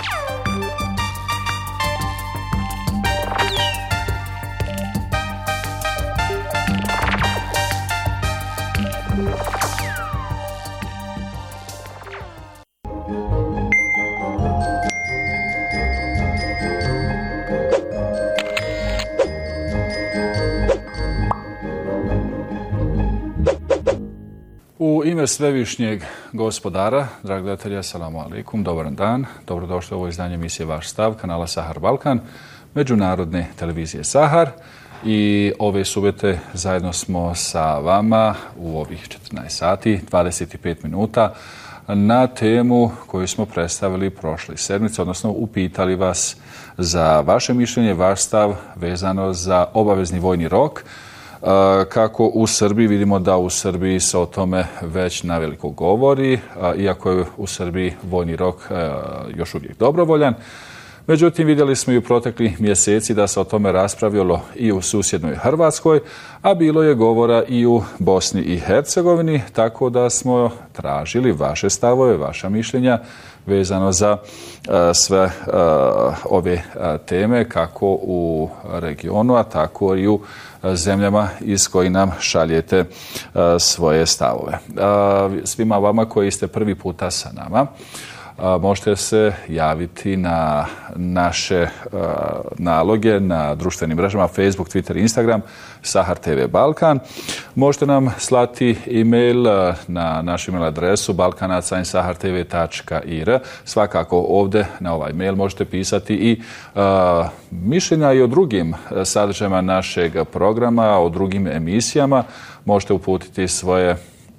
U ime svevišnjeg gospodara, dragi gledatelji, assalamu alaikum, dobar dan, dobrodošli u ovo izdanje emisije Vaš stav, kanala Sahar Balkan, međunarodne televizije Sahar. I ove subote zajedno smo sa vama u ovih 14 sati, 25 minuta na temu koju smo predstavili prošle sedmice, odnosno upitali vas za vaše mišljenje, vaš stav vezano za obavezni vojni rok. Kako u Srbiji, vidimo da u Srbiji se o tome već naveliko govori, iako je u Srbiji vojni rok još uvijek dobrovoljan. Međutim, vidjeli smo i u proteklih mjeseci da se o tome raspravljalo i u susjednoj Hrvatskoj, a bilo je govora i u Bosni i Hercegovini, tako da smo tražili vaše stavove, vaša mišljenja vezano za sve ove teme, kako u regionu, a tako i u zemljama iz kojih nam šaljete svoje stavove. Svima vama koji ste prvi puta sa nama, možete se javiti na naše naloge na društvenim mrežama Facebook, Twitter i Instagram Sahar TV Balkan. Možete nam slati e-mail na našu e-mail adresu balkanac@sahartv.ir. Svakako ovdje na ovaj mail možete pisati i mišljenja i o drugim sadržajima našeg programa, o drugim emisijama. Možete uputiti svoje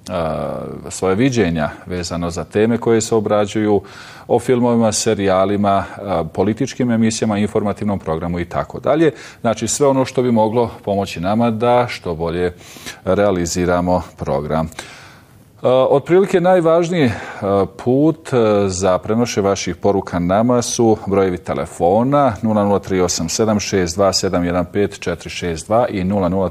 viđenja vezano za teme koje se obrađuju, o filmovima, serijalima, političkim emisijama, informativnom programu i tako dalje. Znači sve ono što bi moglo pomoći nama da što bolje realiziramo program. Otprilike najvažniji put za prenošenje vaših poruka nama su brojevi telefona 0038762715462 i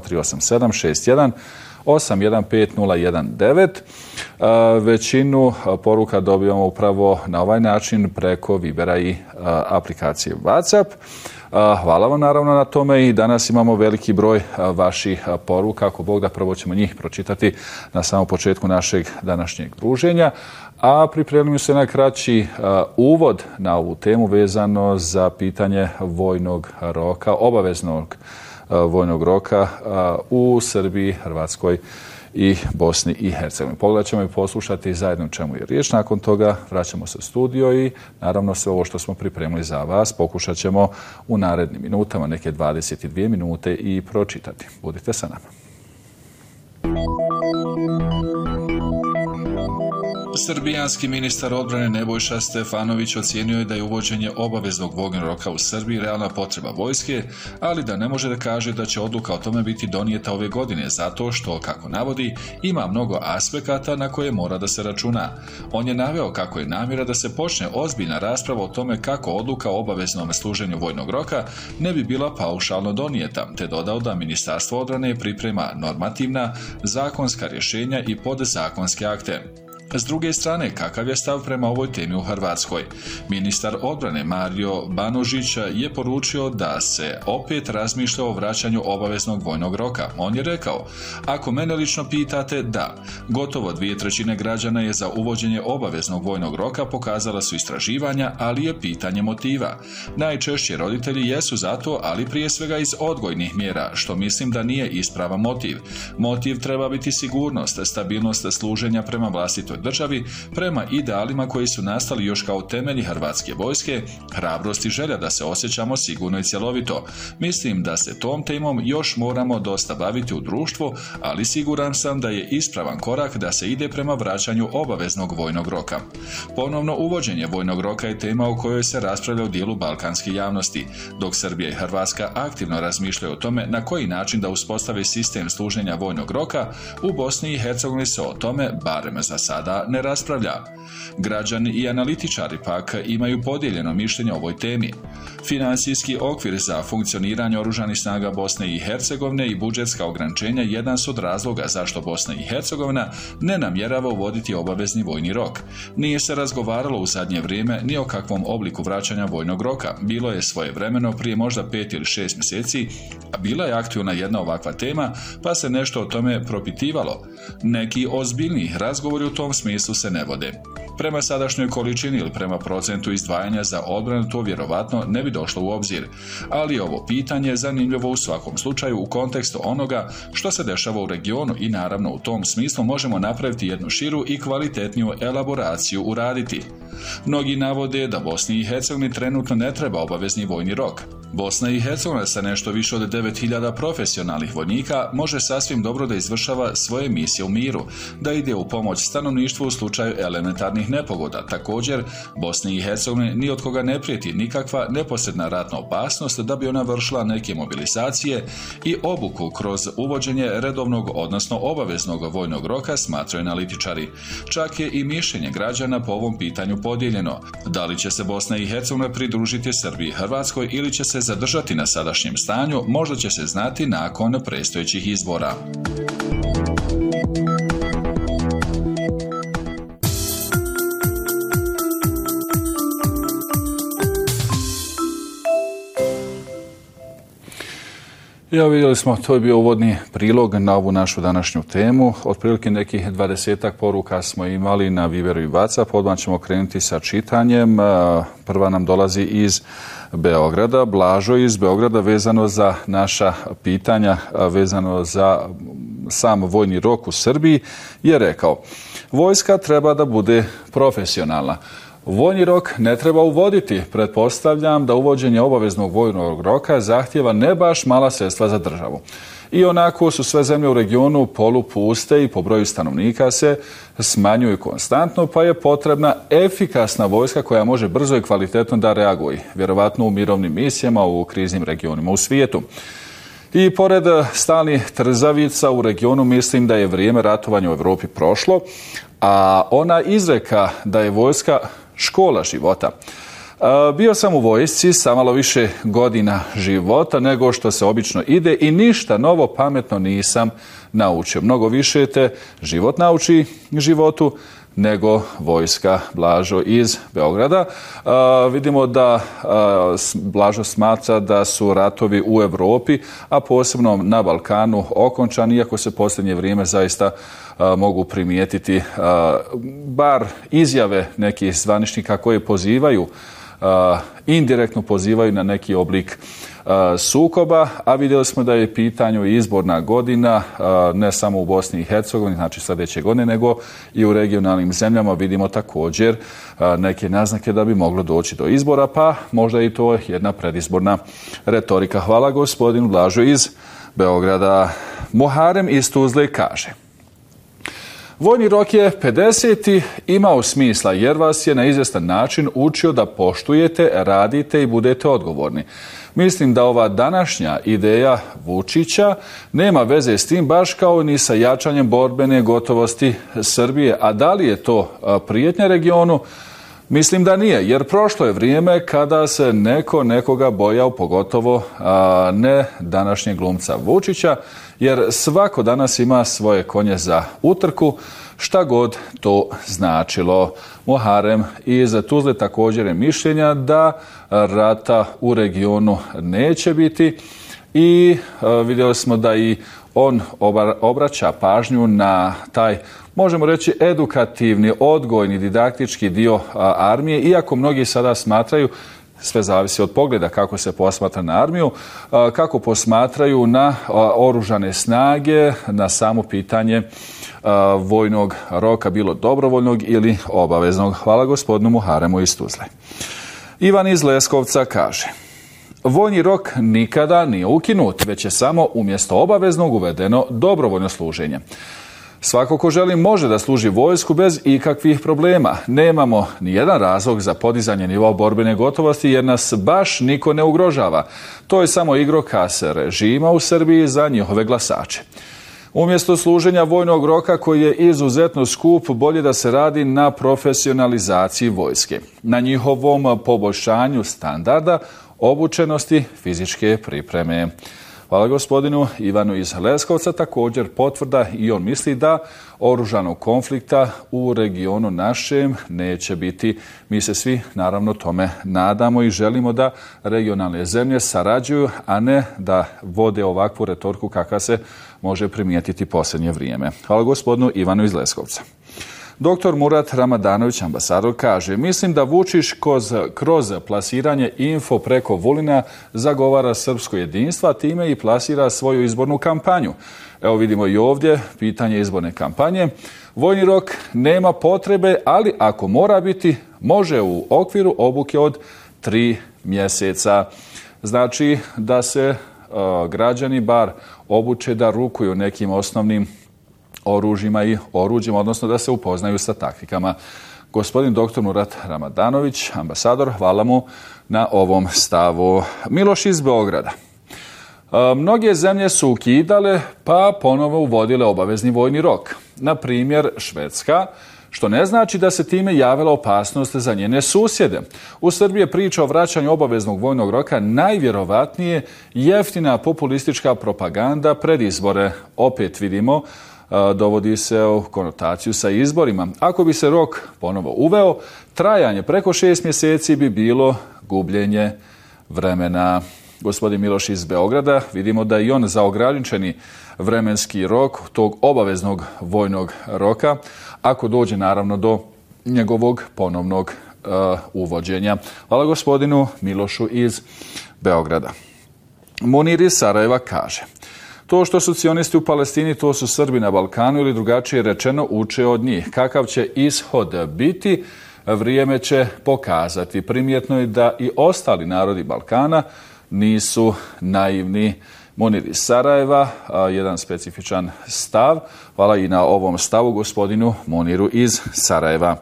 0038761815019. Većinu poruka dobijamo upravo na ovaj način preko Vibera i aplikacije WhatsApp. Hvala vam naravno na tome i danas imamo veliki broj vaših poruka. Ako Bog da, prvo ćemo njih pročitati na samom početku našeg današnjeg druženja, a pripremimo se na kraći uvod na ovu temu vezano za pitanje vojnog roka, obaveznog vojnog roka u Srbiji, Hrvatskoj i Bosni i Hercegovini. Pogledat ćemo i poslušati zajedno čemu je riječ. Nakon toga vraćamo se u studio i naravno sve ovo što smo pripremili za vas pokušat ćemo u narednim minutama, neke 22 minute, i pročitati. Budite sa nama. Srbijanski ministar odbrane Nebojša Stefanović ocijenio je da je uvođenje obaveznog vojnog roka u Srbiji realna potreba vojske, ali da ne može da kaže da će odluka o tome biti donijeta ove godine, zato što, kako navodi, ima mnogo aspekata na koje mora da se računa. On je naveo kako je namjera da se počne ozbiljna rasprava o tome kako odluka o obaveznom služenju vojnog roka ne bi bila paušalno donijeta, te dodao da Ministarstvo odbrane priprema normativna, zakonska rješenja i podzakonske akte. S druge strane, kakav je stav prema ovoj temi u Hrvatskoj? Ministar odbrane Mario Banožić je poručio da se opet razmišlja o vraćanju obaveznog vojnog roka. On je rekao: ako mene lično pitate, da, gotovo 2/3 građana je za uvođenje obaveznog vojnog roka, pokazala su istraživanja, ali je pitanje motiva. Najčešće roditelji jesu za to, ali prije svega iz odgojnih mjera, što mislim da nije ispravan motiv. Motiv treba biti sigurnost, stabilnost služenja prema vlastitoj državi, prema idealima koji su nastali još kao temelji hrvatske vojske, hrabrost i želja da se osjećamo sigurno i cjelovito. Mislim da se tom temom još moramo dosta baviti u društvu, ali siguran sam da je ispravan korak da se ide prema vraćanju obaveznog vojnog roka. Ponovno uvođenje vojnog roka je tema o kojoj se raspravlja u dijelu balkanske javnosti, dok Srbija i Hrvatska aktivno razmišljaju o tome na koji način da uspostave sistem služenja vojnog roka, u Bosni i Hercegovini se o tome, barem za sada, ne raspravlja. Građani i analitičari pak imaju podijeljeno mišljenje o ovoj temi. Financijski okvir za funkcioniranje oružanih snaga Bosne i Hercegovine i budžetska ograničenja jedan su od razloga zašto Bosna i Hercegovina ne namjerava uvoditi obavezni vojni rok. Nije se razgovaralo u zadnje vrijeme ni o kakvom obliku vraćanja vojnog roka. Bilo je svojevremeno prije možda 5 ili 6 mjeseci, a bila je aktualna jedna ovakva tema, pa se nešto o tome propitivalo. Neki ozbiljni razgovori u tom smislu se ne vode. Prema sadašnjoj količini ili prema procentu izdvajanja za odbranu to vjerovatno ne bi došlo u obzir, ali ovo pitanje je zanimljivo u svakom slučaju u kontekstu onoga što se dešava u regionu i naravno u tom smislu možemo napraviti jednu širu i kvalitetniju elaboraciju uraditi. Mnogi navode da Bosni i Hercegovini trenutno ne treba obavezni vojni rok. Bosna i Hercegovina sa nešto više od 9000 profesionalnih vojnika može sasvim dobro da izvršava svoje misije u miru, da ide u pomoć stanovništvu u slučaju elementarnih nepogoda. Također, Bosni i Hercegovini ni od koga ne prijeti nikakva neposredna ratna opasnost da bi ona vršila neke mobilizacije i obuku kroz uvođenje redovnog, odnosno obaveznog vojnog roka, smatraju analitičari. Čak je i mišljenje građana po ovom pitanju podijeljeno. Da li će se Bosna i Hercegovina pridružiti Srbiji i Hrvatskoj ili će se zadržati na sadašnjem stanju, možda će se znati nakon predstojećih izbora. Ja, vidjeli smo, to je bio uvodni prilog na ovu našu današnju temu. Otprilike nekih 20 poruka smo imali na Viberu i WhatsApp. Odmah ćemo krenuti sa čitanjem. Prva nam dolazi iz Beograda. Blažo iz Beograda vezano za naša pitanja, vezano za sam vojni rok u Srbiji, je rekao: vojska treba da bude profesionalna. Vojni rok ne treba uvoditi. Pretpostavljam da uvođenje obaveznog vojnog roka zahtjeva ne baš mala sredstva za državu. I onako su sve zemlje u regionu polupuste i po broju stanovnika se smanjuju konstantno, pa je potrebna efikasna vojska koja može brzo i kvalitetno da reaguje, vjerovatno u mirovnim misijama u kriznim regionima u svijetu. I pored stalnih trzavica u regionu mislim da je vrijeme ratovanja u Europi prošlo, a ona izreka da je vojska škola života. Bio sam u vojsci sa malo više godina života nego što se obično ide i ništa novo pametno nisam naučio. Mnogo više te život nauči životu nego vojska. Blažo iz Beograda. Vidimo da Blažo smatra da su ratovi u Europi, a posebno na Balkanu, okončani, iako se posljednje vrijeme zaista mogu primijetiti bar izjave nekih zvaničnika koji pozivaju indirektno pozivaju na neki oblik sukoba, a vidjeli smo da je pitanju izborna godina ne samo u Bosni i Hercegovini, znači sljedeće godine, nego i u regionalnim zemljama vidimo također neke naznake da bi moglo doći do izbora, pa možda i to jedna predizborna retorika. Hvala gospodinu Blažu iz Beograda. Muharem iz Tuzle kaže: vojni rok je 50. imao smisla jer vas je na izvjestan način učio da poštujete, radite i budete odgovorni. Mislim da ova današnja ideja Vučića nema veze s tim baš kao ni sa jačanjem borbene gotovosti Srbije. A da li je to prijetnja regionu? Mislim da nije, jer prošlo je vrijeme kada se nekoga bojao, pogotovo ne današnjeg glumca Vučića, jer svako danas ima svoje konje za utrku, šta god to značilo. Muharem iz Tuzle također je mišljenja da rata u regionu neće biti i vidjeli smo da i on obraća pažnju na taj, možemo reći, edukativni, odgojni, didaktički dio armije, iako mnogi sada smatraju, sve zavisi od pogleda kako se posmatra na armiju, kako posmatraju na oružane snage, na samo pitanje vojnog roka, bilo dobrovoljnog ili obaveznog. Hvala gospodinu Muharemu iz Tuzle. Ivan iz Leskovca kaže: vojni rok nikada nije ukinut, već je samo umjesto obaveznog uvedeno dobrovoljno služenje. Svako ko želi može da služi vojsku bez ikakvih problema. Nemamo ni jedan razlog za podizanje nivoa borbene gotovosti jer nas baš niko ne ugrožava. To je samo igrokaz režima u Srbiji za njihove glasače. Umjesto služenja vojnog roka koji je izuzetno skup, bolje da se radi na profesionalizaciji vojske, na njihovom poboljšanju standarda, obučenosti, fizičke pripreme. Hvala gospodinu Ivanu iz Leskovca. Također potvrda i on misli da oružanog konflikta u regionu našem neće biti. Mi se svi naravno tome nadamo i želimo da regionalne zemlje sarađuju, a ne da vode ovakvu retoriku kakva se može primijetiti posljednje vrijeme. Hvala gospodinu Ivanu iz Leskovca. Dr. Murat Ramadanović, ambasador, kaže: mislim da Vučić kroz plasiranje info preko Vulina zagovara srpsko jedinstvo, a time i plasira svoju izbornu kampanju. Evo vidimo i ovdje pitanje izborne kampanje. Vojni rok nema potrebe, ali ako mora biti, može u okviru obuke od 3 mjeseca. Znači da se građani bar obuče da rukuju nekim osnovnim oružjima i oruđima, odnosno da se upoznaju sa taktikama. Gospodin dr. Murat Ramadanović, ambasador, hvala mu na ovom stavu. Miloš iz Beograda. Mnoge zemlje su ukidale pa ponovo uvodile obavezni vojni rok. Na primjer Švedska, što ne znači da se time javila opasnost za njene susjede. U Srbiji je priča o vraćanju obaveznog vojnog roka najvjerovatnije jeftina populistička propaganda pred izbore. Opet vidimo, dovodi se u konotaciju sa izborima. Ako bi se rok ponovo uveo, trajanje preko 6 mjeseci bi bilo gubljenje vremena. Gospodin Miloš iz Beograda, vidimo da i on za ograničeni vremenski rok tog obaveznog vojnog roka, ako dođe naravno do njegovog ponovnog uvođenja. Hvala gospodinu Milošu iz Beograda. Munir iz Sarajeva kaže: to što su cionisti u Palestini, to su Srbi na Balkanu ili drugačije rečeno uče od njih. Kakav će ishod biti, vrijeme će pokazati. Primjetno je da i ostali narodi Balkana nisu naivni. Munir iz Sarajeva, jedan specifičan stav. Hvala i na ovom stavu gospodinu Muniru iz Sarajeva.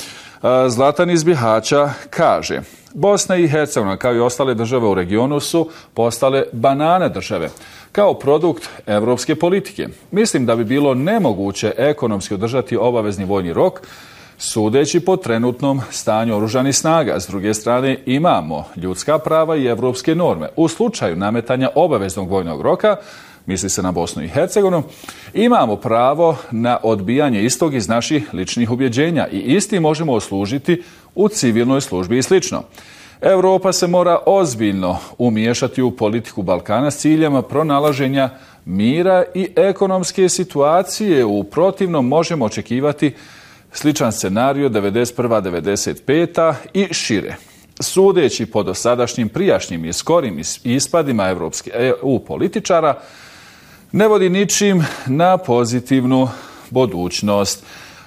Zlatan iz Bihaća kaže: Bosna i Hercegovina kao i ostale države u regionu su postale banane države kao produkt evropske politike. Mislim da bi bilo nemoguće ekonomski održati obavezni vojni rok sudeći po trenutnom stanju oružanih snaga. S druge strane imamo ljudska prava i evropske norme. U slučaju nametanja obaveznog vojnog roka, misli se na Bosnu i Hercegovinu, imamo pravo na odbijanje istog iz naših ličnih ubjeđenja i isti možemo oslužiti u civilnoj službi i slično. Europa se mora ozbiljno umiješati u politiku Balkana s ciljem pronalaženja mira i ekonomske situacije. U protivnom možemo očekivati sličan scenario 91. 95. i šire. sudeći po dosadašnjim prijašnjim i skorim ispadima EU političara, ne vodi ničim na pozitivnu budućnost.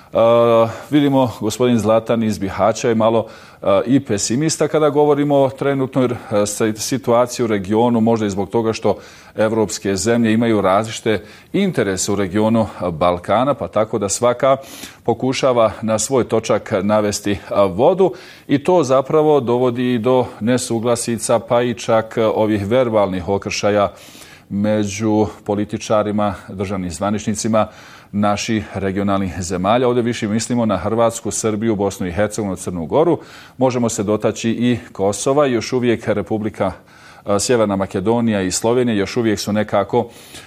Vidimo, gospodin Zlatan iz Bihaća je malo i pesimista kada govorimo o trenutnoj situaciji u regionu, možda i zbog toga što evropske zemlje imaju različite interese u regionu Balkana, pa tako da svaka pokušava na svoj točak navesti vodu i to zapravo dovodi do nesuglasica, pa i čak ovih verbalnih okršaja među političarima, državnim zvaničnicima naših regionalnih zemalja. Ovdje više mislimo na Hrvatsku, Srbiju, Bosnu i Hercegovinu, Crnu Goru. Možemo se dotaći i Kosova. Još uvijek Republika Sjeverna Makedonija i Slovenija još uvijek su nekako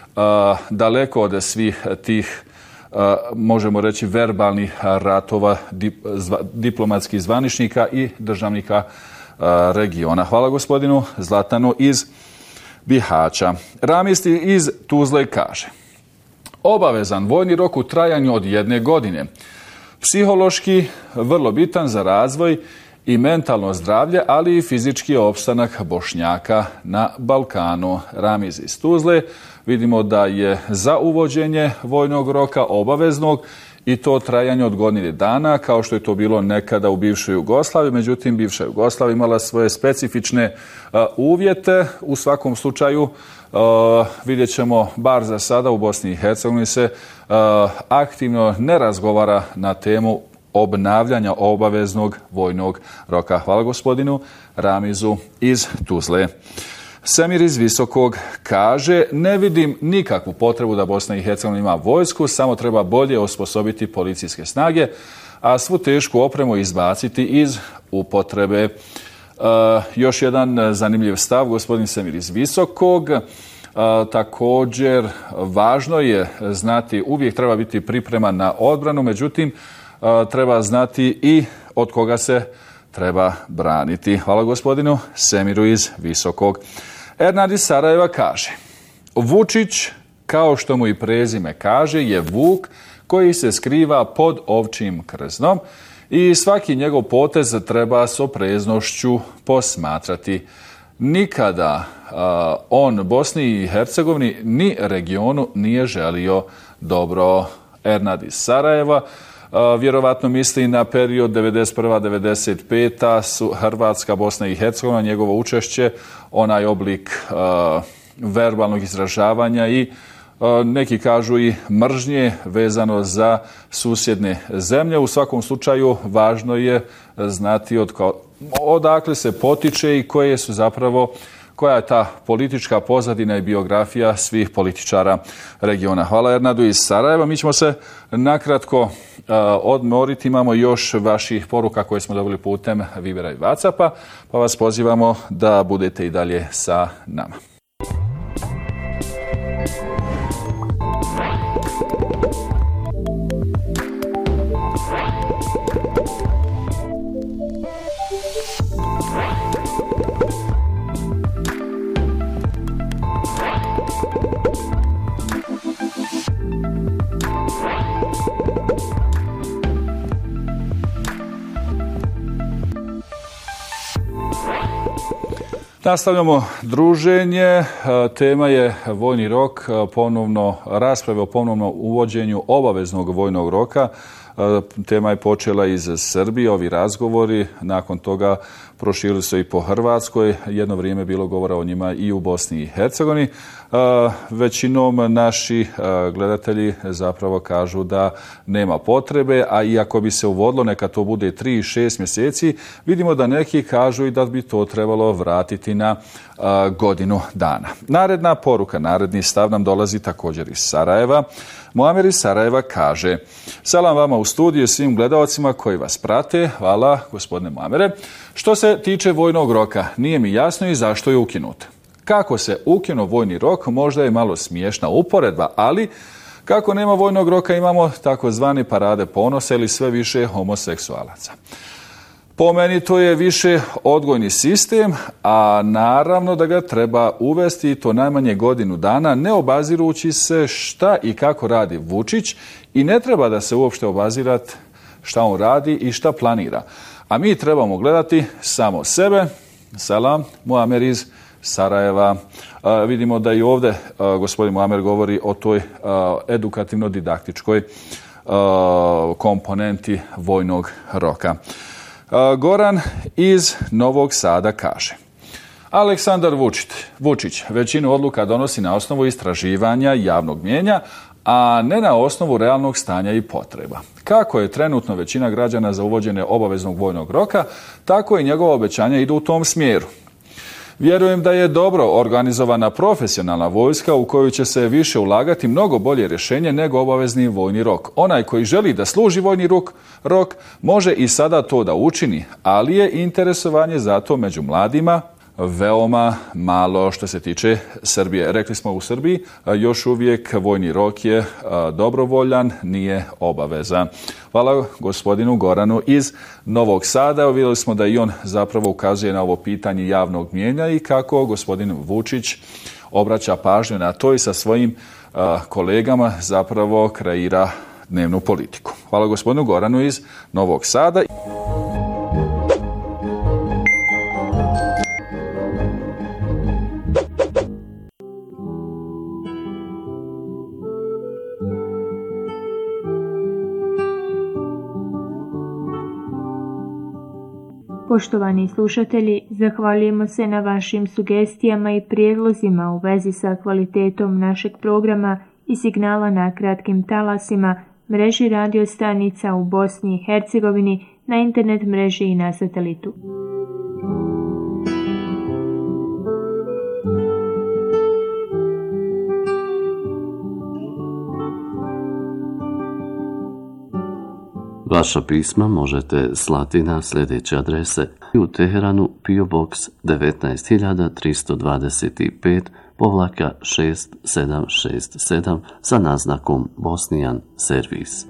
daleko od svih tih, možemo reći, verbalnih ratova diplomatskih zvaničnika i državnika regiona. Hvala gospodinu Zlatanu iz Bihaća. Ramiz iz Tuzle kaže: obavezan vojni rok u trajanju od 1 godine. Psihološki vrlo bitan za razvoj i mentalno zdravlje, ali i fizički opstanak Bošnjaka na Balkanu. Ramiz iz Tuzle. Vidimo da je za uvođenje vojnog roka obaveznog i to trajanje od godine dana, kao što je to bilo nekada u bivšoj Jugoslaviji. Međutim, bivša Jugoslavija imala svoje specifične uvjete. U svakom slučaju vidjet ćemo, bar za sada u Bosni i Hercegovini se aktivno ne razgovara na temu obnavljanja obaveznog vojnog roka. Hvala gospodinu Ramizu iz Tuzle. Semir iz Visokog kaže: ne vidim nikakvu potrebu da Bosna i Hercegovina ima vojsku, samo treba bolje osposobiti policijske snage, a svu tešku opremu izbaciti iz upotrebe. Još jedan zanimljiv stav, gospodin Semir iz Visokog. Također, važno je znati, uvijek treba biti pripreman na odbranu, međutim, treba znati i od koga se treba braniti. Hvala gospodinu Semiru iz Visokog. Ernad iz Sarajeva kaže: Vučić, kao što mu i prezime kaže, je vuk koji se skriva pod ovčjim krznom i svaki njegov potez treba s opreznošću posmatrati. Nikada on Bosni i Hercegovini ni regionu nije želio dobro. Ernad iz Sarajeva vjerovatno misli na period 91-95 su Hrvatska, Bosna i Hercegovina, njegovo učešće, onaj oblik verbalnog izražavanja i neki kažu i mržnje vezano za susjedne zemlje. U svakom slučaju važno je znati odakle se potiče i koje su zapravo, koja je ta politička pozadina i biografija svih političara regiona. Hvala Ernadu iz Sarajeva. Mi ćemo se nakratko odmoriti. Imamo još vaših poruka koje smo dobili putem Vibera i WhatsAppa, pa vas pozivamo da budete i dalje sa nama. Nastavljamo druženje. Tema je vojni rok, ponovno rasprave o ponovnom uvođenju obaveznog vojnog roka. Tema je počela iz Srbije, ovi razgovori, nakon toga proširili se i po Hrvatskoj, jedno vrijeme bilo govora o njima i u Bosni i Hercegovini. Većinom naši gledatelji zapravo kažu da nema potrebe, a iako bi se uvodilo, neka to bude 3-6 mjeseci, vidimo da neki kažu i da bi to trebalo vratiti na godinu dana. Naredna poruka, naredni stav nam dolazi također iz Sarajeva. Muamer iz Sarajeva kaže: salam vama u studiju i svim gledalcima koji vas prate. Hvala gospodine Muamere. Što se tiče vojnog roka, nije mi jasno i zašto je ukinut. Kako se ukinuo vojni rok, možda je malo smiješna uporedba, ali kako nema vojnog roka, imamo takozvane parade ponosa ili sve više homoseksualaca. Po meni to je više odgojni sistem, a naravno da ga treba uvesti, to najmanje godinu dana, ne obazirući se šta i kako radi Vučić, i ne treba da se uopšte obazirati šta on radi i šta planira. A mi trebamo gledati samo sebe. Salam, Muamer iz Sarajeva. Vidimo da i ovdje gospodin Muamer govori o toj edukativno-didaktičkoj komponenti vojnog roka. Goran iz Novog Sada kaže: Aleksandar Vučić većinu odluka donosi na osnovu istraživanja javnog mnijenja, a ne na osnovu realnog stanja i potreba. Kako je trenutno većina građana za uvođenje obaveznog vojnog roka, tako i njegova obećanja idu u tom smjeru. Vjerujem da je dobro organizovana profesionalna vojska u koju će se više ulagati mnogo bolje rješenje nego obavezni vojni rok. Onaj koji želi da služi vojni rok može i sada to da učini, ali je interesovanje za to među mladima veoma malo što se tiče Srbije. Rekli smo u Srbiji još uvijek vojni rok je dobrovoljan, nije obaveza. Hvala gospodinu Goranu iz Novog Sada. Vidjeli smo da i on zapravo ukazuje na ovo pitanje javnog mnijenja i kako gospodin Vučić obraća pažnju na to i sa svojim kolegama zapravo kreira dnevnu politiku. Hvala gospodinu Goranu iz Novog Sada. Poštovani slušatelji, zahvaljujemo se na vašim sugestijama i prijedlozima u vezi sa kvalitetom našeg programa i signala na kratkim talasima, mreži radio stanica u Bosni i Hercegovini, na internet mreži i na satelitu. Vaša pisma možete slati na sljedeće adrese: u Teheranu PO Box 19325-6767 sa naznakom Bosnian Servis.